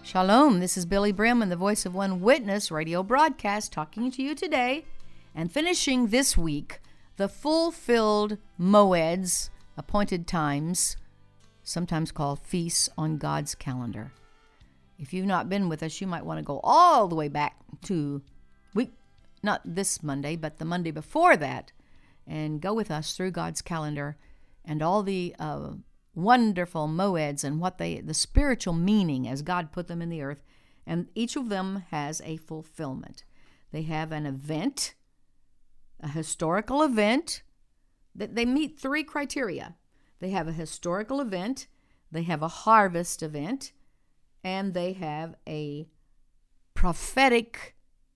Shalom, this is Billy Brim and the Voice of One Witness radio broadcast talking to you today and finishing this week the fulfilled moeds, appointed times, sometimes called feasts on God's calendar. If you've not been with us, you might want to go all the way back to not this Monday, but the Monday before that, and go with us through God's calendar and all the wonderful moeds and what the spiritual meaning as God put them in the earth. And each of them has a fulfillment. They have an event, a historical event. They meet three criteria. They have a historical event, they have a harvest event, and they have a prophetic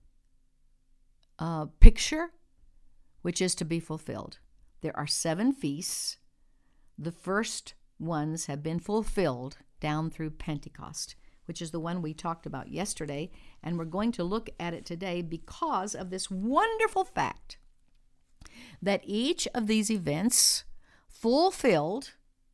picture, which is to be fulfilled. There are 7 feasts. The first ones have been fulfilled down through Pentecost, which is the one we talked about yesterday, and we're going to look at it today because of this wonderful fact that each of these events fulfilled,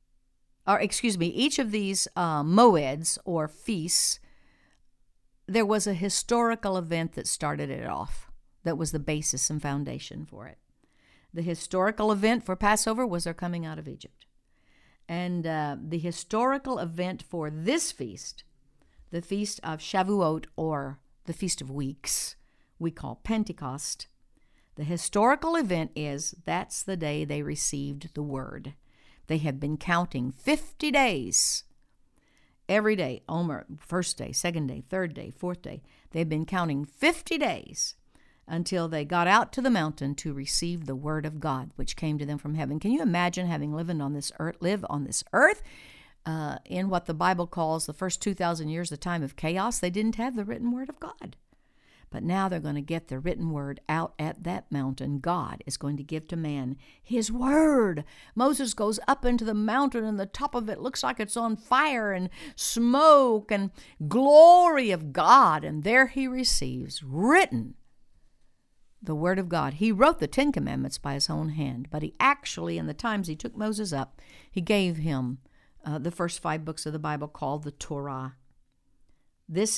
each of these moeds or feasts, there was a historical event that started it off. That was the basis and foundation for it. The historical event for Passover was their coming out of Egypt. And the historical event for this feast, the Feast of Shavuot, or the Feast of Weeks, we call Pentecost, the historical event is that's the day they received the word. They have been counting 50 days. Every day, Omer, first day, second day, third day, fourth day. They've been counting 50 days until they got out to the mountain to receive the word of God, which came to them from heaven. Can you imagine having lived on this earth in what the Bible calls the first 2,000 years, the time of chaos? They didn't have the written word of God. But now they're going to get the written word out at that mountain. God is going to give to man his word. Moses goes up into the mountain, and the top of it looks like it's on fire and smoke and glory of God. And there he receives written the word of God. He wrote the 10 Commandments by his own hand, but he actually, in the times he took Moses up, he gave him the first 5 books of the Bible called the Torah. This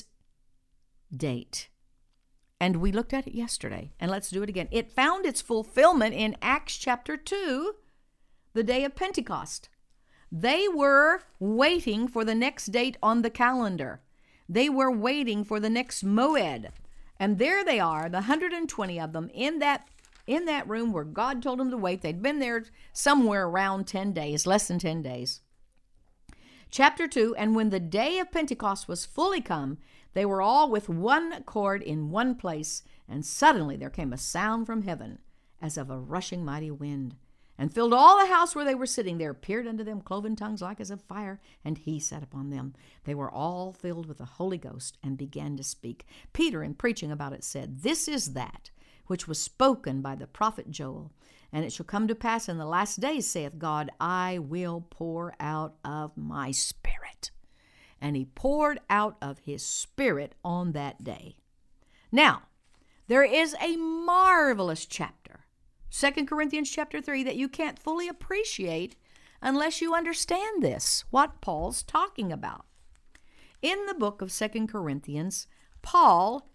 date. And we looked at it yesterday, and let's do it again. It found its fulfillment in Acts chapter 2, the day of Pentecost. They were waiting for the next date on the calendar. They were waiting for the next moed. And there they are, the 120 of them in that room where God told them to wait. They'd been there somewhere around 10 days, less than 10 days. Chapter 2, and when the day of Pentecost was fully come, they were all with one accord in one place, and suddenly there came a sound from heaven as of a rushing mighty wind, and filled all the house where they were sitting. There appeared unto them cloven tongues like as of fire, and he sat upon them. They were all filled with the Holy Ghost and began to speak. Peter, in preaching about it, said, "This is that which was spoken by the prophet Joel. And it shall come to pass in the last days, saith God, I will pour out of my Spirit." And he poured out of his Spirit on that day. Now, there is a marvelous chapter, 2 Corinthians chapter 3, that you can't fully appreciate unless you understand this, what Paul's talking about. In the book of 2 Corinthians, Paul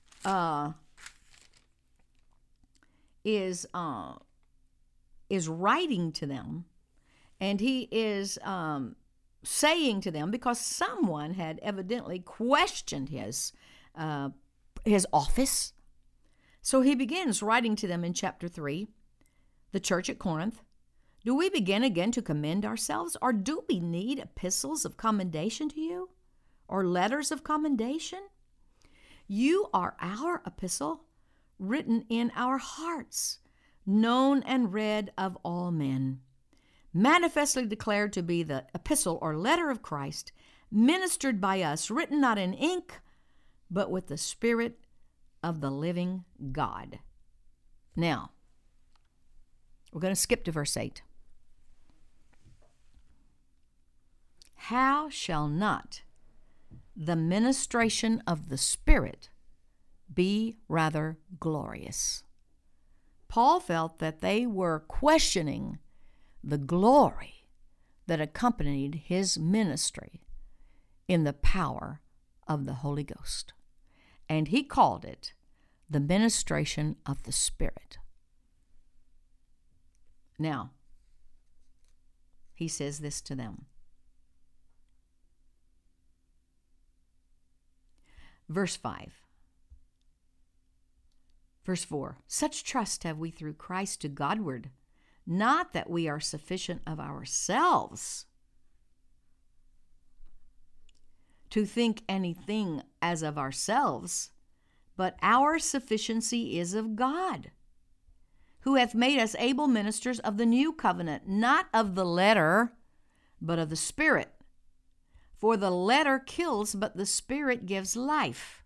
is writing to them, and he is saying to them, because someone had evidently questioned his office. So he begins writing to them in chapter 3, the church at Corinth. "Do we begin again to commend ourselves, or do we need epistles of commendation to you, or letters of commendation? You are our epistle, written in our hearts, known and read of all men, manifestly declared to be the epistle or letter of Christ, ministered by us, written not in ink, but with the Spirit of the living God." Now, we're going to skip to verse 8. "How shall not the ministration of the Spirit be rather glorious?" Paul felt that they were questioning the glory that accompanied his ministry in the power of the Holy Ghost. And he called it the ministration of the Spirit. Now, he says this to them. Verse 5. Verse 4. Such trust have we through Christ to Godward, not that we are sufficient of ourselves to think anything as of ourselves, but our sufficiency is of God, who hath made us able ministers of the new covenant, not of the letter, but of the Spirit. For the letter kills, but the Spirit gives life.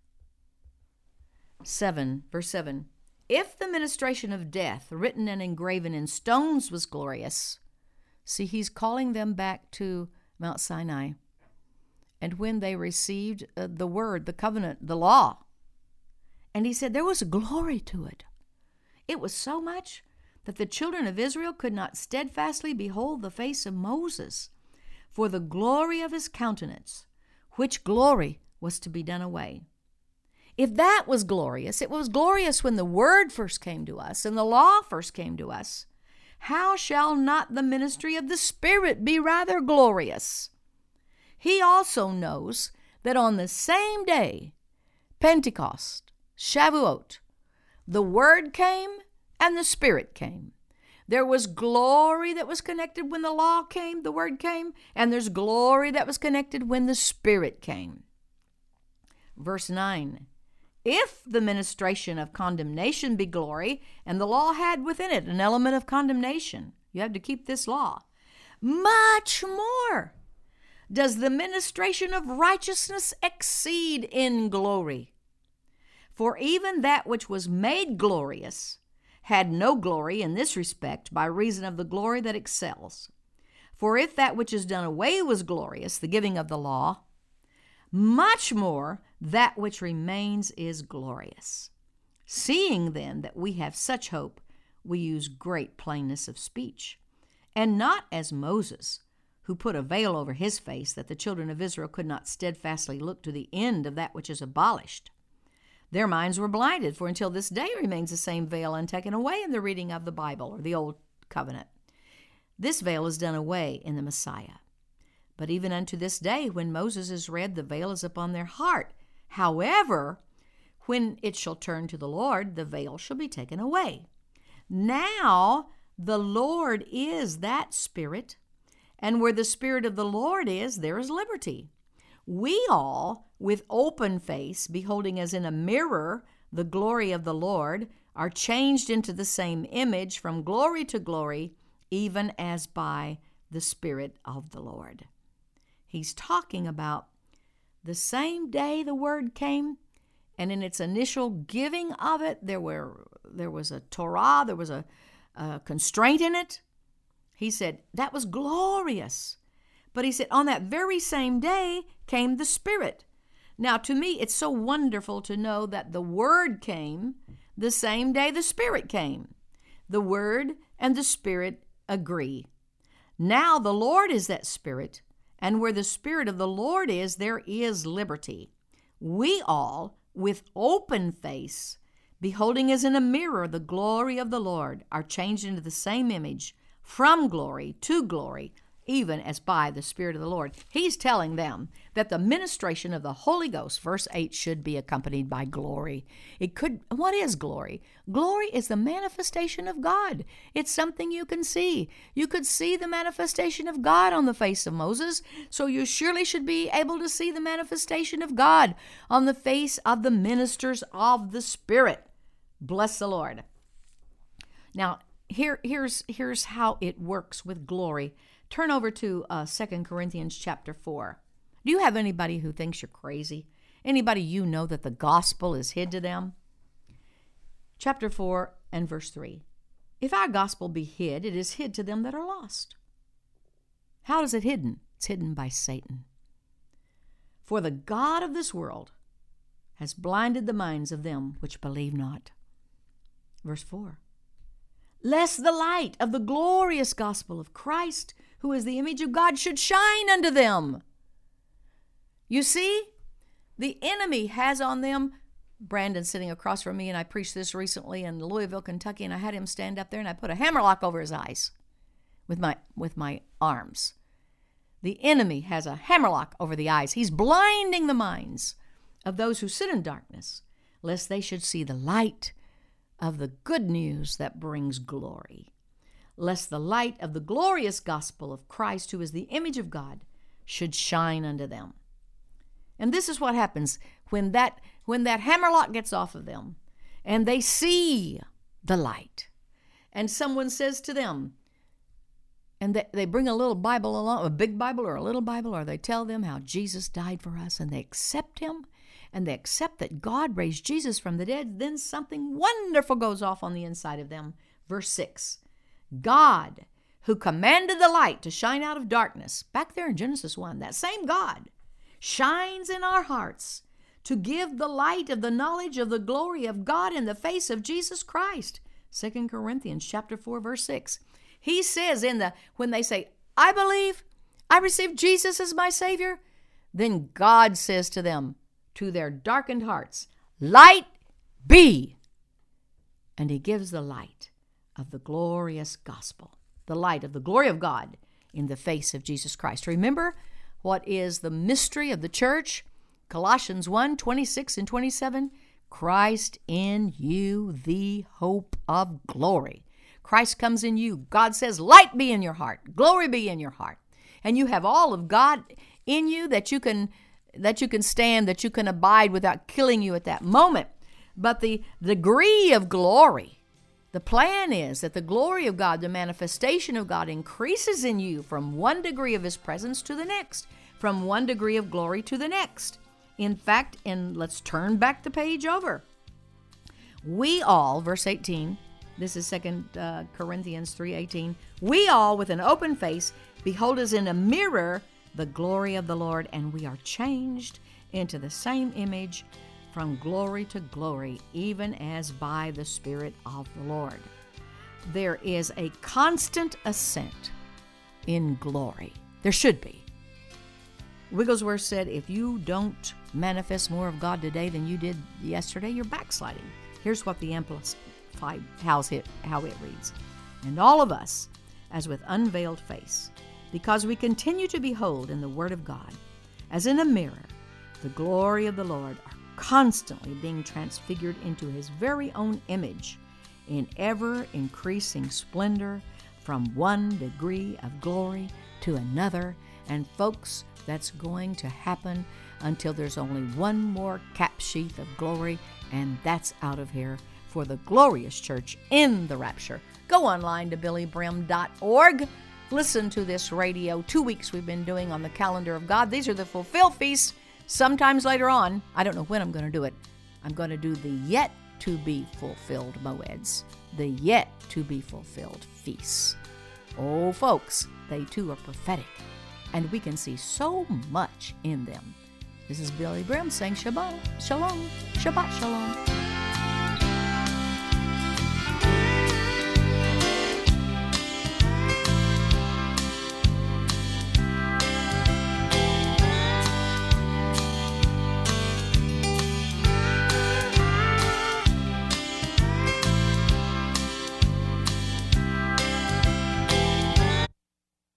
7, verse 7. If the ministration of death, written and engraven in stones, was glorious, see, he's calling them back to Mount Sinai. And when they received the word, the covenant, the law, and he said there was a glory to it. It was so much that the children of Israel could not steadfastly behold the face of Moses for the glory of his countenance, which glory was to be done away. If that was glorious, it was glorious when the word first came to us and the law first came to us. How shall not the ministry of the Spirit be rather glorious? He also knows that on the same day, Pentecost, Shavuot, the Word came and the Spirit came. There was glory that was connected when the law came, the Word came, and there's glory that was connected when the Spirit came. Verse 9, if the ministration of condemnation be glory, and the law had within it an element of condemnation, you have to keep this law, much more does the ministration of righteousness exceed in glory. For even that which was made glorious had no glory in this respect by reason of the glory that excels. For if that which is done away was glorious, the giving of the law, much more that which remains is glorious. Seeing then that we have such hope, we use great plainness of speech, and not as Moses, who put a veil over his face, that the children of Israel could not steadfastly look to the end of that which is abolished. Their minds were blinded, for until this day remains the same veil untaken away in the reading of the Bible, or the Old Covenant. This veil is done away in the Messiah. But even unto this day, when Moses is read, the veil is upon their heart. However, when it shall turn to the Lord, the veil shall be taken away. Now the Lord is that Spirit, and where the Spirit of the Lord is, there is liberty. We all, with open face, beholding as in a mirror the glory of the Lord, are changed into the same image from glory to glory, even as by the Spirit of the Lord. He's talking about the same day the word came, and in its initial giving of it, there was a Torah, there was a constraint in it. He said that was glorious. But he said on that very same day came the Spirit. Now, to me, it's so wonderful to know that the Word came the same day the Spirit came. The Word and the Spirit agree. Now the Lord is that Spirit, and where the Spirit of the Lord is, there is liberty. We all, with open face, beholding as in a mirror the glory of the Lord, are changed into the same image from glory to glory, even as by the Spirit of the Lord. He's telling them that the ministration of the Holy Ghost, verse 8, should be accompanied by glory. What is glory? Glory is the manifestation of God. It's something you can see. You could see the manifestation of God on the face of Moses, so you surely should be able to see the manifestation of God on the face of the ministers of the Spirit. Bless the Lord. Now, here's how it works with glory. Turn over to 2 Corinthians chapter 4. Do you have anybody who thinks you're crazy? Anybody you know that the gospel is hid to them? Chapter 4 and verse 3. If our gospel be hid, it is hid to them that are lost. How is it hidden? It's hidden by Satan. For the God of this world has blinded the minds of them which believe not. Verse 4. Lest the light of the glorious gospel of Christ, who is the image of God, should shine unto them. You see, the enemy has on them. Brandon's sitting across from me, and I preached this recently in Louisville, Kentucky, and I had him stand up there, and I put a hammerlock over his eyes with my arms. The enemy has a hammerlock over the eyes. He's blinding the minds of those who sit in darkness, lest they should see the light of the good news that brings glory, lest the light of the glorious gospel of Christ, who is the image of God, should shine unto them. And this is what happens when that hammerlock gets off of them and they see the light. And someone says to them, and they bring a little Bible along, a big Bible or a little Bible, or they tell them how Jesus died for us, and they accept him, and they accept that God raised Jesus from the dead, then something wonderful goes off on the inside of them. Verse 6, God, who commanded the light to shine out of darkness, back there in Genesis 1, that same God shines in our hearts to give the light of the knowledge of the glory of God in the face of Jesus Christ. 2 Corinthians chapter 4, verse 6. He says when they say, I believe, I received Jesus as my Savior, then God says to them, to their darkened hearts, light be. And he gives the light of the glorious gospel, the light of the glory of God in the face of Jesus Christ. Remember what is the mystery of the church? Colossians 1, 26 and 27. Christ in you, the hope of glory. Christ comes in you. God says, light be in your heart. Glory be in your heart. And you have all of God in you that you can stand, that you can abide without killing you at that moment. But the degree of glory, the plan is that the glory of God, the manifestation of God, increases in you from one degree of his presence to the next, from one degree of glory to the next. In fact, let's turn back the page over. We all, verse 18, this is 2 Corinthians 3:18. We all, with an open face, behold as in a mirror the glory of the Lord, and we are changed into the same image from glory to glory, even as by the Spirit of the Lord. There is a constant ascent in glory. There should be. Wigglesworth said, if you don't manifest more of God today than you did yesterday, you're backsliding. Here's what the Amplified, how it reads. And all of us, as with unveiled face, because we continue to behold in the Word of God, as in a mirror, the glory of the Lord, are constantly being transfigured into his very own image in ever-increasing splendor from one degree of glory to another. And folks, that's going to happen until there's only one more cap sheath of glory, and that's out of here for the glorious church in the rapture. Go online to billybrim.org. Listen to this radio 2 weeks we've been doing on the calendar of God. These are the fulfilled feasts. Sometimes later on, I don't know when I'm going to do it, I'm going to do the yet to be fulfilled moeds, the yet to be fulfilled feasts. Oh, folks, they too are prophetic, and we can see so much in them. This is Billy Brim saying Shabbat Shalom, Shabbat Shalom.